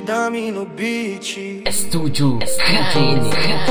Dami no beat. Estúdio KN.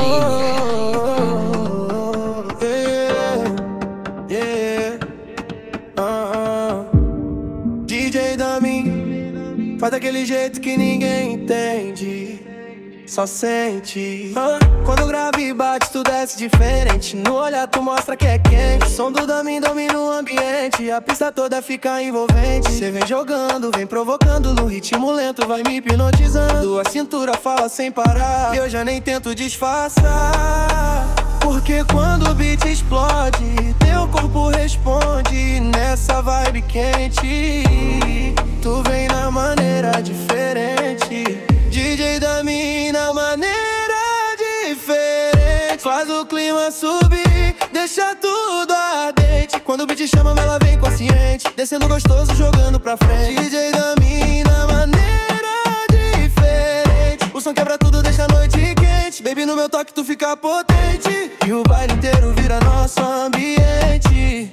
DJ Dami faz daquele jeito que ninguém entende, só sente. Quando grava e bate, tu desce diferente. No olhar tu mostra que é quente. Som do Dami domina o ambiente. A pista toda fica envolvente. Cê vem jogando, vem provocando. No ritmo lento vai me hipnotizando. A cintura fala sem parar, eu já nem tento disfarçar. Porque quando o beat explode, teu corpo responde nessa vibe quente. Tu vem na maneira diferente. DJ Dami na maneira diferente. Faz o clima subir, deixa tudo ardente. Quando o beat chama, ela vem consciente, descendo gostoso, jogando pra frente. DJ Dami na maneira diferente. O som quebra tudo, deixa a noite quente. Baby, no meu toque tu fica potente. E o baile inteiro vira nosso ambiente.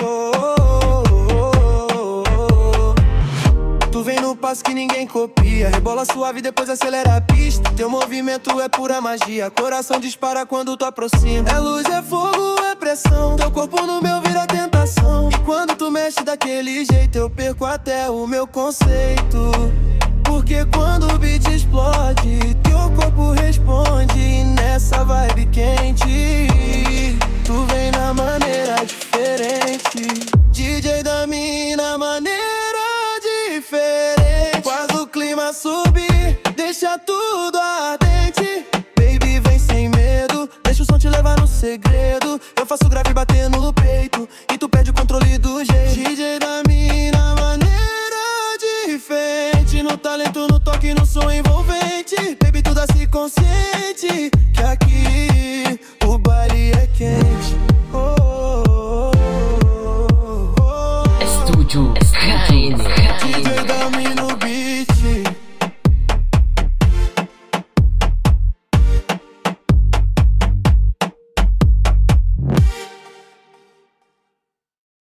Tu vem no passo que ninguém copia, rebola suave, depois acelera a pista. Teu movimento é pura magia, coração dispara quando tu aproxima. É luz, é fogo, é pressão, teu corpo no meu vira tentação. E quando tu mexe daquele jeito, eu perco até o meu conceito. Porque quando o beat explode, teu corpo responde nessa vibe quente. Tu vem na maneira diferente. DJ Dami na maneira diferente. Faz o clima subir, deixa tudo ardente. Baby, vem sem medo, deixa o som te levar no segredo. Eu faço grave batendo no peito e tu perde o controle do jeito. DJ Dami na maneira diferente. No talento, no toque, no som envolvente. Baby, tu dá-se consciente que aqui o baile é quente.